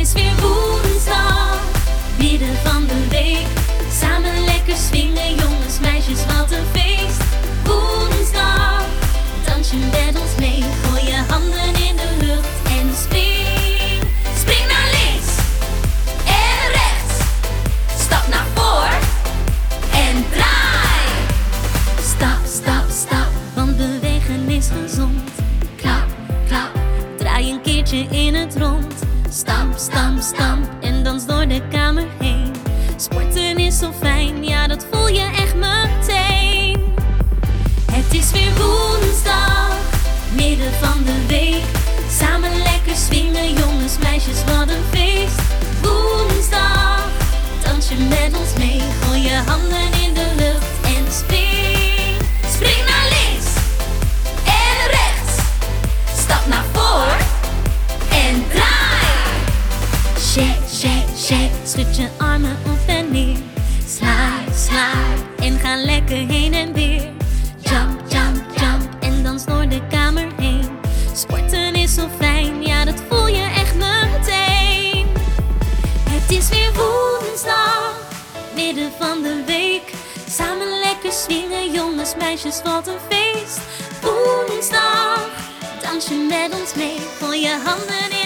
is weer woensdag, midden van de week. Samen lekker swingen, jongens, meisjes, wat een feest. Woensdag, dans je met ons mee. Gooi je handen in de lucht en spring. Spring naar links en rechts. Stap naar voor en draai. Stap, stap, stap, want bewegen is gezond. Klap, klap, draai een keertje in het rond. Stamp, stamp, stamp en dans door de kamer heen. Sporten is zo fijn, ja, dat voel je echt meteen. Het is weer woensdag, midden van de week. Samen lekker swingen, jongens, meisjes, wat een feest. Woensdag, dans je met ons mee. Gooi je handen in de lucht en spring. Spring naar links en rechts. Stap naar voor en draai. Shake, shake, shake, schud je armen op en neer. Slide, slide en ga lekker heen en weer. Jump, jump, jump en dans door de kamer heen. Sporten is zo fijn, ja, dat voel je echt meteen. Het is weer woensdag, midden van de week. Samen lekker swingen, jongens, meisjes, wat een feest. Woensdag, dans je met ons mee. Gooi je handen in